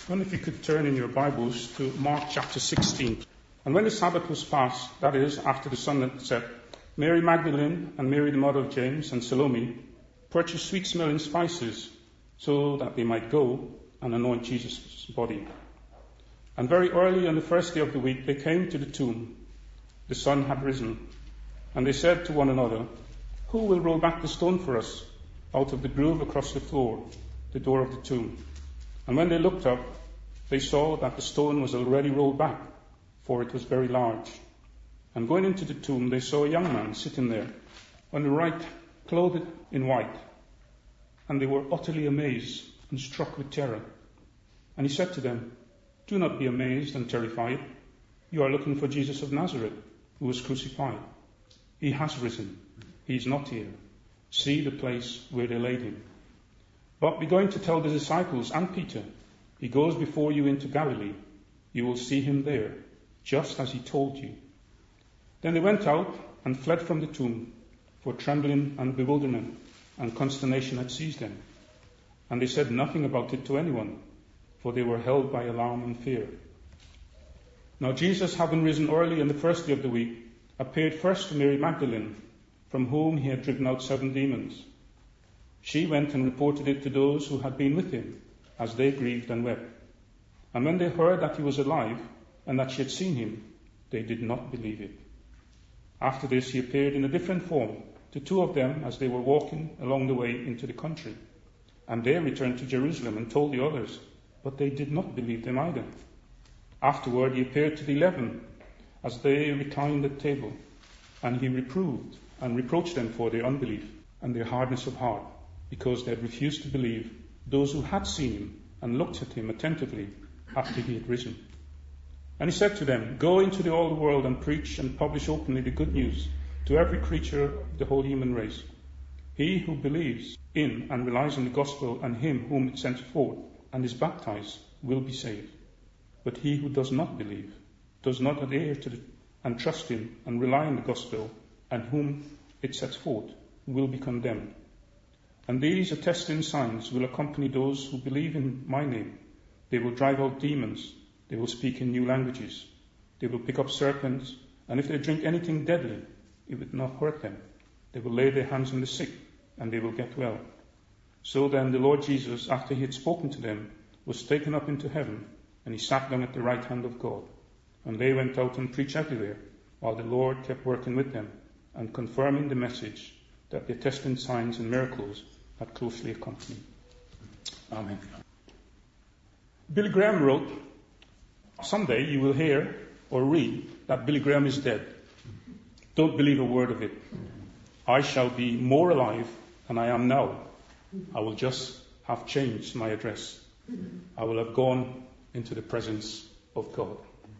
I wonder if you could turn in your Bibles to Mark chapter 16. And when the Sabbath was past, that is, after the sun had set, Mary Magdalene and Mary the mother of James and Salome purchased sweet-smelling spices so that they might go and anoint Jesus' body. And very early on the first day of the week they came to the tomb. The sun had risen. And they said to one another, "Who will roll back the stone for us out of the groove across the floor, the door of the tomb?" And when they looked up, they saw that the stone was already rolled back, for it was very large. And going into the tomb, they saw a young man sitting there, on the right, clothed in white. And they were utterly amazed and struck with terror. And he said to them, "Do not be amazed and terrified. You are looking for Jesus of Nazareth, who was crucified. He has risen. He is not here. See the place where they laid him. But be going to tell the disciples and Peter, he goes before you into Galilee. You will see him there, just as he told you." Then they went out and fled from the tomb, for trembling and bewilderment and consternation had seized them. And they said nothing about it to anyone, for they were held by alarm and fear. Now Jesus, having risen early on the first day of the week, appeared first to Mary Magdalene, from whom he had driven out 7 demons. She went and reported it to those who had been with him, as they grieved and wept. And when they heard that he was alive, and that she had seen him, they did not believe it. After this he appeared in a different form to 2 of them as they were walking along the way into the country. And they returned to Jerusalem and told the others, but they did not believe them either. Afterward he appeared to the 11 as they reclined at table, and he reproved and reproached them for their unbelief and their hardness of heart, because they had refused to believe those who had seen him and looked at him attentively after he had risen. And he said to them, "Go into all the world and preach and publish openly the good news to every creature of the whole human race. He who believes in and relies on the gospel and him whom it sends forth and is baptized will be saved. But he who does not believe, does not adhere to and trust in and rely on the gospel and whom it sets forth will be condemned. And these attesting signs will accompany those who believe in my name. They will drive out demons. They will speak in new languages. They will pick up serpents. And if they drink anything deadly, it will not hurt them. They will lay their hands on the sick, and they will get well." So then the Lord Jesus, after he had spoken to them, was taken up into heaven, and he sat down at the right hand of God. And they went out and preached everywhere, while the Lord kept working with them and confirming the message that the attesting signs and miracles had closely accompanied. Amen. Billy Graham wrote, "Someday you will hear or read that Billy Graham is dead. Don't believe a word of it. I shall be more alive than I am now. I will just have changed my address. I will have gone into the presence of God."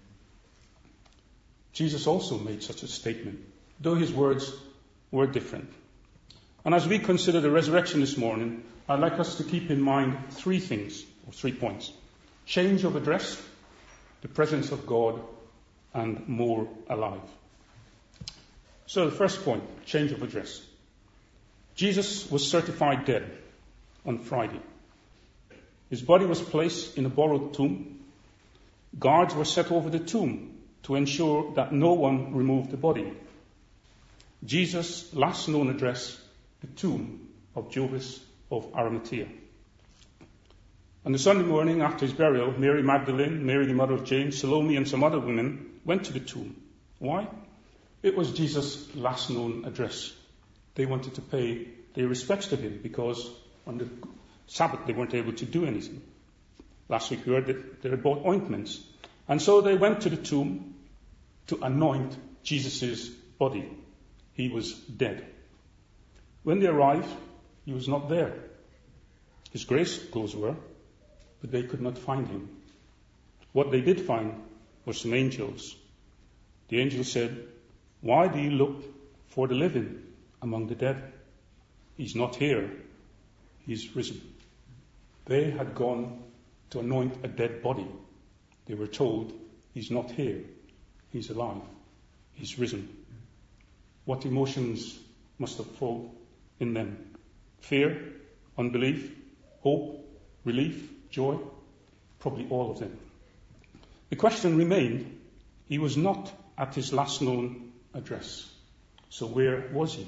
Jesus also made such a statement, though his words were different. And as we consider the resurrection this morning, I'd like us to keep in mind 3 things, or 3 points. Change of address, the presence of God, and more alive. So the first point, change of address. Jesus was certified dead on Friday. His body was placed in a borrowed tomb. Guards were set over the tomb to ensure that no one removed the body. Jesus' last known address, the tomb of Joseph of Arimathea. On the Sunday morning after his burial, Mary Magdalene, Mary the mother of James, Salome and some other women went to the tomb. Why? It was Jesus' last known address. They wanted to pay their respects to him because on the Sabbath they weren't able to do anything. Last week we heard that they had bought ointments. And so they went to the tomb to anoint Jesus' body. He was dead. When they arrived, he was not there. His grave clothes were, but they could not find him. What they did find were some angels. The angels said, "Why do you look for the living among the dead? He's not here. He's risen." They had gone to anoint a dead body. They were told, "He's not here. He's alive. He's risen." What emotions must have fallen in them? Fear, unbelief, hope, relief, joy. probably all of them. The question remained, he was not at his last known address. So where was he?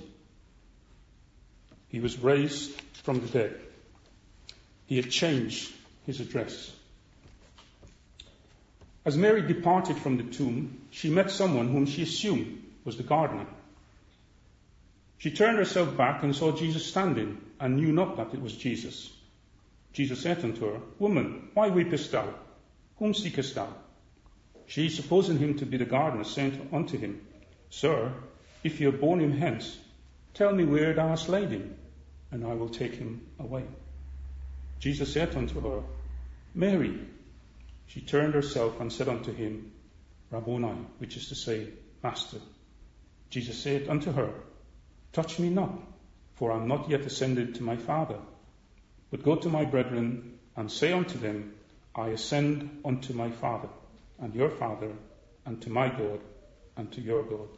He was raised from the dead. He had changed his address. As Mary departed from the tomb, she met someone whom she assumed was the gardener. She turned herself back and saw Jesus standing, and knew not that it was Jesus. Jesus said unto her, Woman, why weepest thou? Whom seekest thou? She, supposing him to be the gardener, said unto him, Sir, if you have borne him hence, tell me where thou hast laid him, and I will take him away. Jesus said unto her, Mary. She turned herself and said unto him, Rabboni, which is to say, Master. Jesus said unto her, Touch me not, for I am not yet ascended to my Father. But go to my brethren, and say unto them, I ascend unto my Father, and your Father, and to my God, and to your God.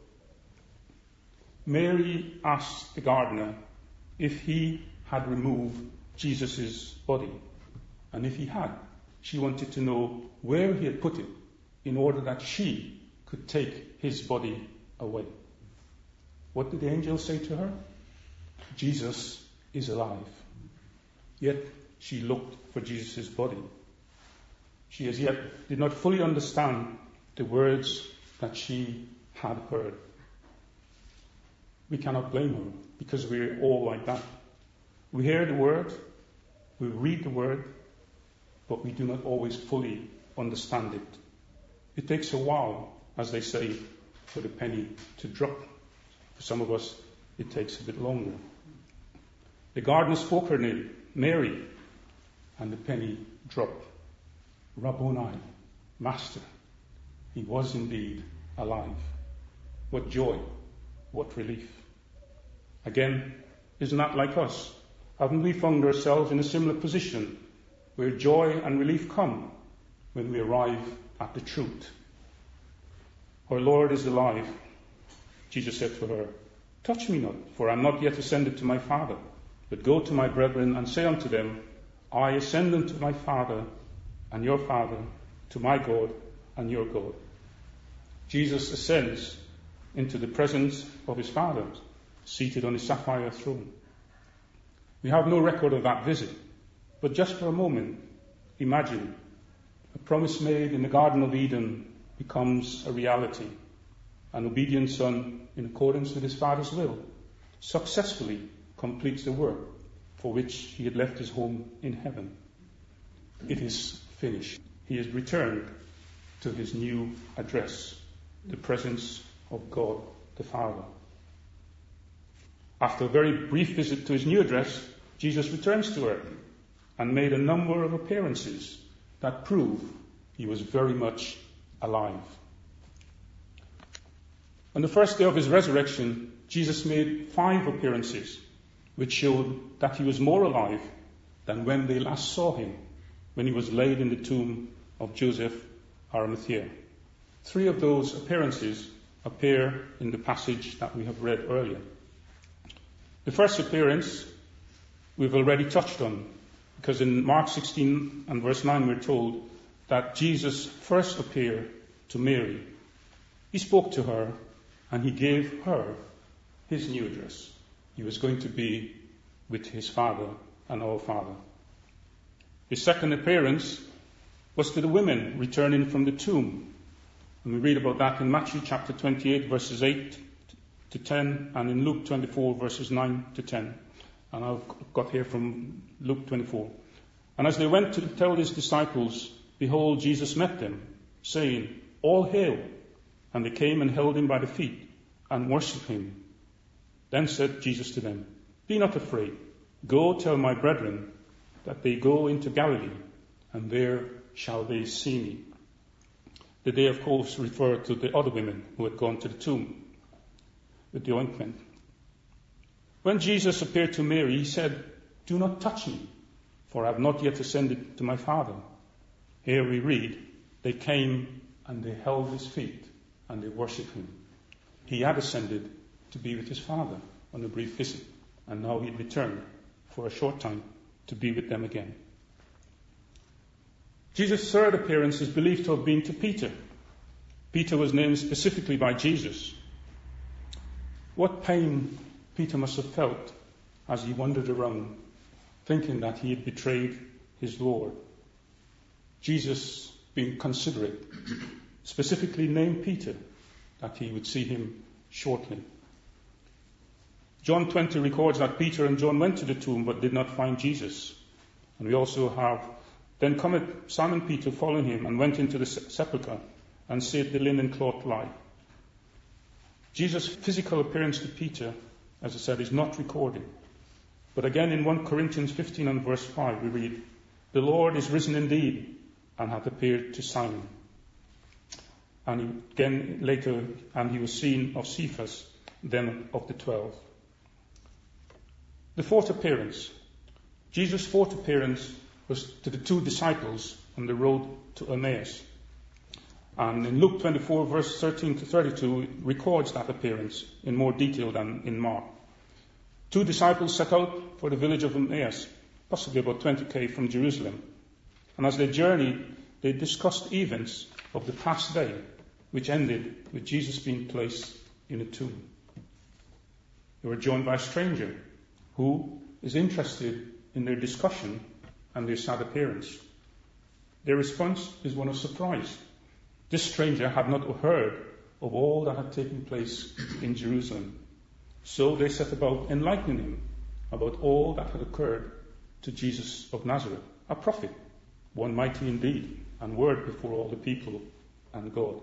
Mary asked the gardener if he had removed Jesus' body. And if he had, she wanted to know where he had put it in order that she could take his body away. What did the angel say to her? Jesus is alive. Yet she looked for Jesus' body. She as yet did not fully understand the words that she had heard. We cannot blame her because we're all like that. We hear the word, we read the word, but we do not always fully understand it. It takes a while, as they say, for the penny to drop. For some of us, it takes a bit longer. The gardener spoke her name, Mary, and the penny dropped. Rabboni, Master. He was indeed alive. What joy, what relief. Again, isn't that like us? Haven't we found ourselves in a similar position where joy and relief come when we arrive at the truth? Our Lord is alive. Jesus said to her, Touch me not, for I am not yet ascended to my Father, but go to my brethren and say unto them, I ascend unto my Father and your Father, to my God and your God. Jesus ascends into the presence of his Father, seated on his sapphire throne. We have no record of that visit, but just for a moment, imagine a promise made in the Garden of Eden becomes a reality. An obedient son, in accordance with his Father's will, successfully completes the work for which he had left his home in heaven. It is finished. He has returned to his new address, the presence of God the Father. After a very brief visit to his new address, Jesus returns to earth and made a number of appearances that prove he was very much alive. On the first day of his resurrection, Jesus made 5 appearances, which showed that he was more alive than when they last saw him, when he was laid in the tomb of Joseph Arimathea. 3 of those appearances appear in the passage that we have read earlier. The first appearance we've already touched on, because in Mark 16 and verse 9 we're told that Jesus first appeared to Mary. He spoke to her and he gave her his new address. He was going to be with his Father and our Father. His second appearance was to the women returning from the tomb. And we read about that in Matthew chapter 28 verses 8 to 10 and in Luke 24 verses 9 to 10. And I've got here from Luke 24. And as they went to tell his disciples, behold, Jesus met them, saying, All hail! And they came and held him by the feet and worshipped him. Then said Jesus to them, Be not afraid. Go tell my brethren that they go into Galilee, and there shall they see me. The day, of course, referred to the other women who had gone to the tomb with the ointment. When Jesus appeared to Mary, he said, Do not touch me, for I have not yet ascended to my Father. Here we read, they came and they held his feet and they worshipped him. He had ascended to be with his Father on a brief visit, and now he returned for a short time to be with them again. Jesus' third appearance is believed to have been to Peter. Peter was named specifically by Jesus. What pain Peter must have felt as he wandered around, thinking that he had betrayed his Lord. Jesus, being considerate, specifically named Peter that he would see him shortly. John 20 records that Peter and John went to the tomb but did not find Jesus. And we also have, then cometh Simon Peter following him and went into the sepulchre and said the linen cloth lie. Jesus' physical appearance to Peter, as I said, is not recorded. But again in 1 Corinthians 15 and verse 5 we read, the Lord is risen indeed and hath appeared to Simon. And again later, and he was seen of Cephas, then of the 12. The fourth appearance. Jesus' fourth appearance was to the two disciples on the road to Emmaus. And in Luke 24, verse 13 to 32, it records that appearance in more detail than in Mark. Two disciples set out for the village of Emmaus, possibly about 20 from Jerusalem. And as they journeyed, they discussed events of the past day, which ended with Jesus being placed in a tomb. They were joined by a stranger who is interested in their discussion and their sad appearance. Their response is one of surprise. This stranger had not heard of all that had taken place in Jerusalem. So they set about enlightening him about all that had occurred to Jesus of Nazareth, a prophet, one mighty indeed, and word before all the people and God.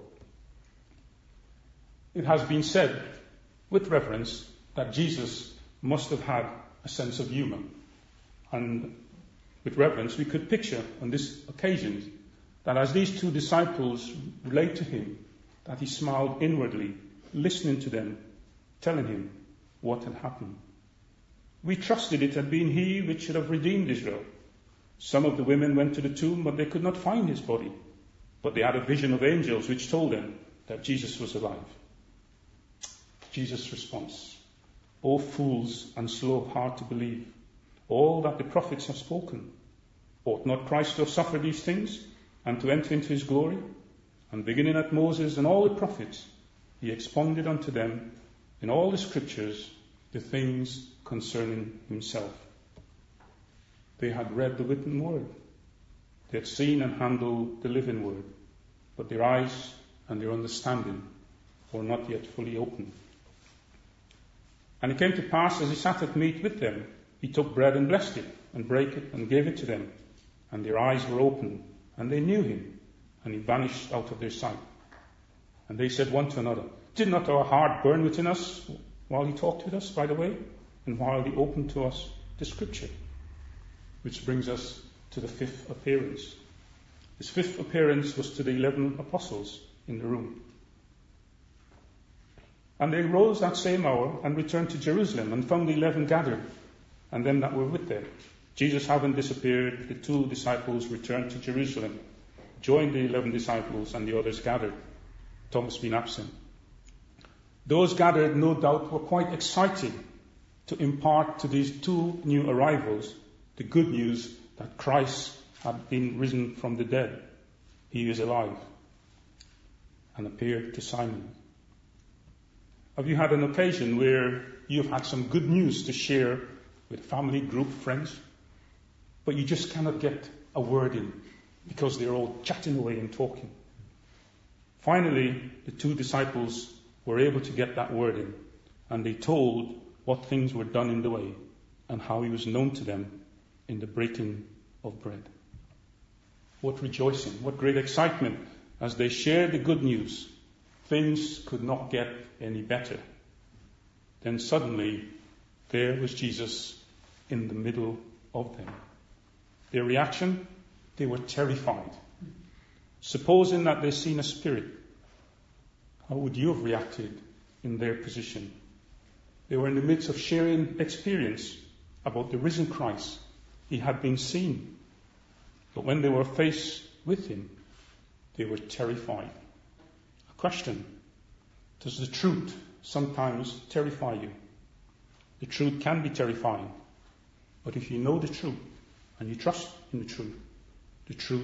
It has been said, with reverence, that Jesus must have had a sense of humour. And with reverence, we could picture on this occasion that as these two disciples relate to him, that he smiled inwardly, listening to them, telling him what had happened. We trusted it had been he which should have redeemed Israel. Some of the women went to the tomb, but they could not find his body. But they had a vision of angels which told them that Jesus was alive. Jesus' response, O fools and slow of heart to believe, all that the prophets have spoken. Ought not Christ to have suffered these things and to enter into his glory? And beginning at Moses and all the prophets, he expounded unto them in all the scriptures the things concerning himself. They had read the written word. They had seen and handled the living word. But their eyes and their understanding were not yet fully open. And it came to pass, as he sat at meat with them, he took bread and blessed it, and brake it, and gave it to them. And their eyes were opened, and they knew him, and he vanished out of their sight. And they said one to another, Did not our heart burn within us while he talked with us by the way, and while he opened to us the scripture? Which brings us to the fifth appearance. His fifth appearance was to the 11 apostles in the room. And they rose that same hour and returned to Jerusalem and found the 11 gathered, and them that were with them. Jesus having disappeared, the 2 disciples returned to Jerusalem, joined the 11 disciples, and the others gathered, Thomas being absent. Those gathered, no doubt, were quite excited to impart to these 2 new arrivals the good news that Christ had been risen from the dead. He is alive, and appeared to Simon. Have you had an occasion where you've had some good news to share with family, group, friends, but you just cannot get a word in because they're all chatting away and talking? Finally, the 2 disciples were able to get that word in, and they told what things were done in the way and how he was known to them in the breaking of bread. What rejoicing, what great excitement as they shared the good news. Things could not get any better. Then suddenly, there was Jesus in the middle of them. Their reaction? They were terrified. Supposing that they'd seen a spirit, how would you have reacted in their position? They were in the midst of sharing experience about the risen Christ. He had been seen. But when they were faced with him, they were terrified. A question: does the truth sometimes terrify you? The truth can be terrifying. But if you know the truth and you trust in the truth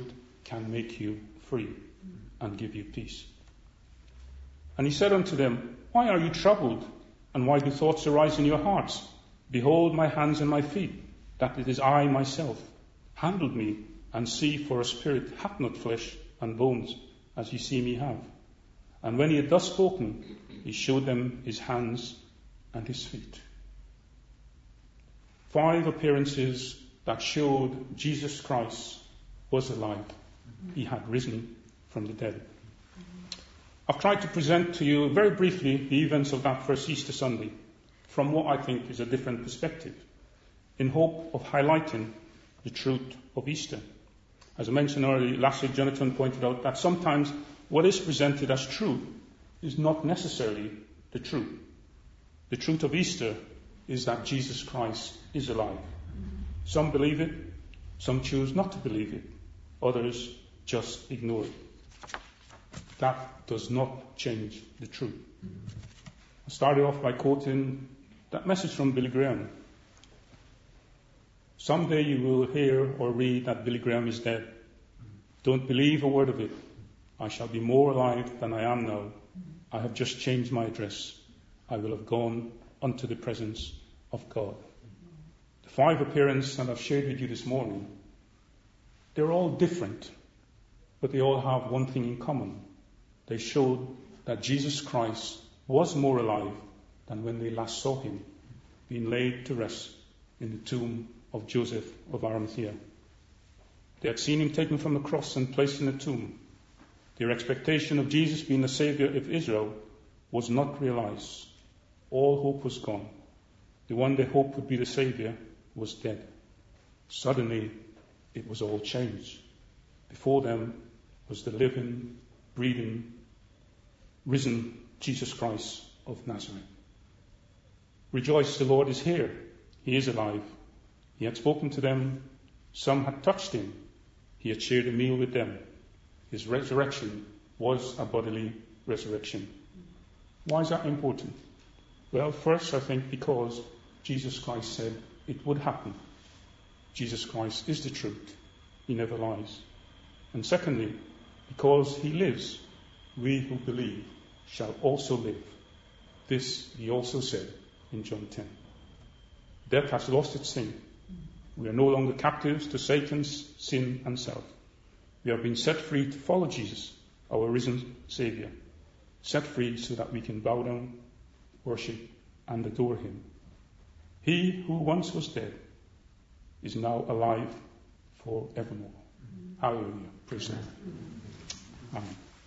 can make you free and give you peace. And he said unto them, Why are you troubled, and why do thoughts arise in your hearts? Behold my hands and my feet, that it is I myself. Handle me, and see, for a spirit hath not flesh and bones, as ye see me have. And when he had thus spoken, he showed them his hands and his feet. 5 appearances that showed Jesus Christ was alive. He had risen from the dead. I've tried to present to you very briefly the events of that first Easter Sunday from what I think is a different perspective, in hope of highlighting the truth of Easter. As I mentioned earlier, last week Jonathan pointed out that sometimes what is presented as truth is not necessarily the truth. The truth of Easter is that Jesus Christ is alive. Some believe it, some choose not to believe it, others just ignore it. That does not change the truth. I started off by quoting that message from Billy Graham. Someday you will hear or read that Billy Graham is dead. Don't believe a word of it. I shall be more alive than I am now. I have just changed my address. I will have gone unto the presence of God. The 5 appearances that I've shared with you this morning, they're all different, but they all have one thing in common. They showed that Jesus Christ was more alive than when they last saw him, being laid to rest in the tomb of Joseph of Arimathea. They had seen him taken from the cross and placed in the tomb. Their expectation of Jesus being the Saviour of Israel was not realized. All hope was gone. The one they hoped would be the Saviour was dead. Suddenly, it was all changed. Before them was the living, breathing, risen Jesus Christ of Nazareth. Rejoice, the Lord is here. He is alive. He had spoken to them. Some had touched him. He had shared a meal with them. His resurrection was a bodily resurrection. Why is that important? Well, first, I think because Jesus Christ said it would happen. Jesus Christ is the truth. He never lies. And secondly, because he lives, we who believe shall also live. This he also said in John 10. Death has lost its sting. We are no longer captives to Satan's sin and self. We have been set free to follow Jesus, our risen Saviour. Set free so that we can bow down, worship, and adore him. He who once was dead is now alive forevermore. Hallelujah. Praise the Lord. Amen.